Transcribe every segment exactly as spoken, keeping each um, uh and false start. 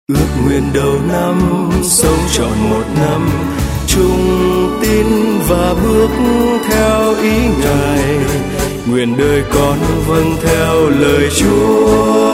Ước nguyện đầu năm sống trọn một năm, chung tin và bước theo ý Ngài, nguyện đời con vâng theo lời Chúa.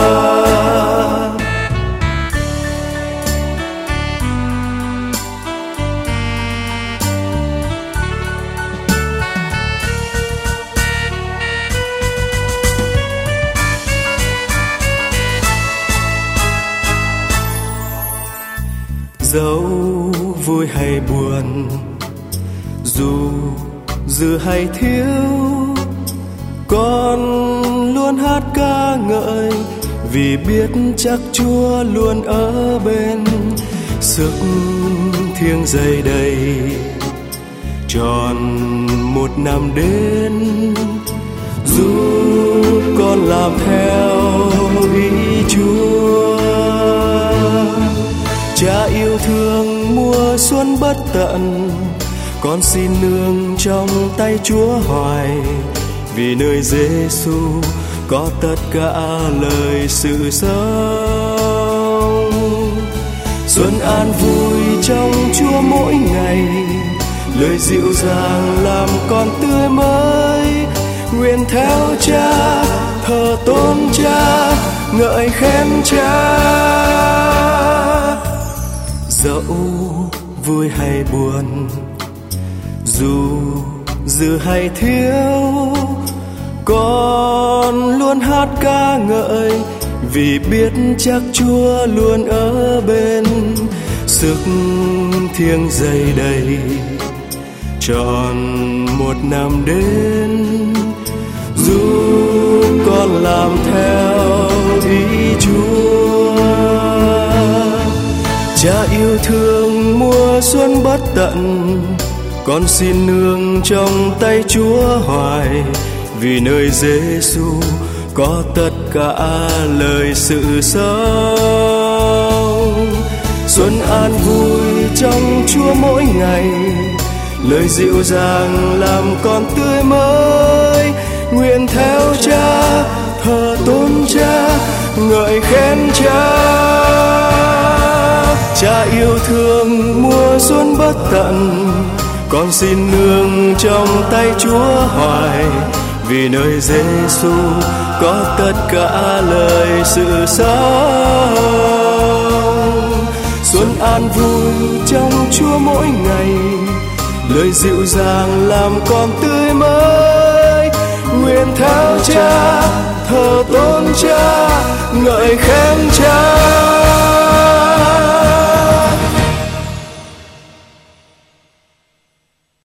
Dẫu vui hay buồn, dù dư hay thiếu, con luôn hát ca ngợi, vì biết chắc Chúa luôn ở bên. Sức thiêng dày đầy tròn một năm đến, dù con làm theo ý Chúa. Cha yêu thương mùa xuân bất tận, con xin nương trong tay Chúa hoài, vì nơi Giêsu có tất cả lời sự sống. Xuân an vui trong Chúa mỗi ngày, lời dịu dàng làm con tươi mới. Nguyện theo Cha, thờ tôn Cha, ngợi khen Cha. Dẫu vui hay buồn, dù dư hay thiếu, con luôn hát ca ngợi, vì biết chắc Chúa luôn ở bên. Sức thiêng dày đầy tròn một năm đến, dù con làm theo ý Chúa. Cha yêu thương mùa xuân bất tận, con xin nương trong tay Chúa hoài, vì nơi Giêsu có tất cả lời sự sống. Xuân an vui trong Chúa mỗi ngày, lời dịu dàng làm con tươi mới. Nguyện theo Cha, thờ tôn Cha, ngợi khen Cha. Cha yêu thương mùa xuân bất tận, con xin nương trong tay Chúa hoài, vì nơi Giêsu có tất cả lời sự sống. Xuân an vui trong Chúa mỗi ngày, lời dịu dàng làm con tươi mới. Nguyện theo Cha, thờ tôn Cha, ngợi khen Cha.